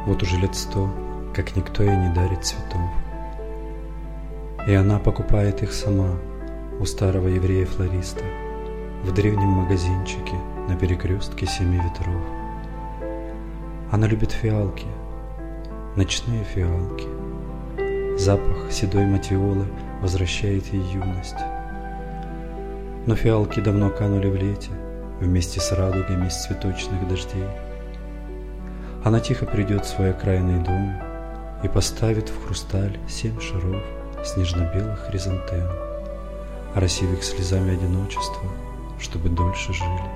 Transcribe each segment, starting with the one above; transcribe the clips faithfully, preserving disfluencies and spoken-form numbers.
Вот уже лет сто, как никто ей не дарит цветов. И она покупает их сама у старого еврея-флориста в древнем магазинчике на перекрестке семи ветров. Она любит фиалки, ночные фиалки. Запах седой матиолы возвращает ей юность. Но фиалки давно канули в лете вместе с радугами из цветочных дождей. Она тихо придет в свой окраинный дом и поставит в хрусталь семь шаров снежно-белых хризантем, оросив их слезами одиночества, чтобы дольше жили.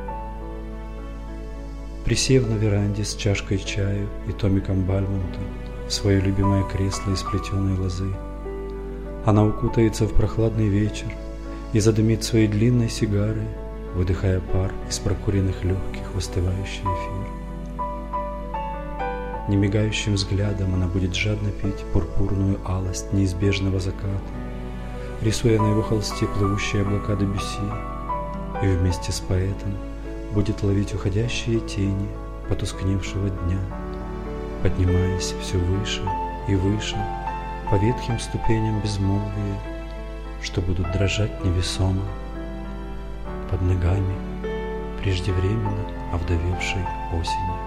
Присев на веранде с чашкой чаю и томиком Бальмонта в свое любимое кресло из плетеной лозы, она укутается в прохладный вечер и задымит своей длинной сигарой, выдыхая пар из прокуренных легких в остывающий эфир. Немигающим взглядом она будет жадно пить пурпурную алость неизбежного заката, рисуя на его холсте плывущие облака Дебюсси, и вместе с поэтом будет ловить уходящие тени потускневшего дня, поднимаясь все выше и выше по ветхим ступеням безмолвия, что будут дрожать невесомо под ногами преждевременно овдовевшей осени.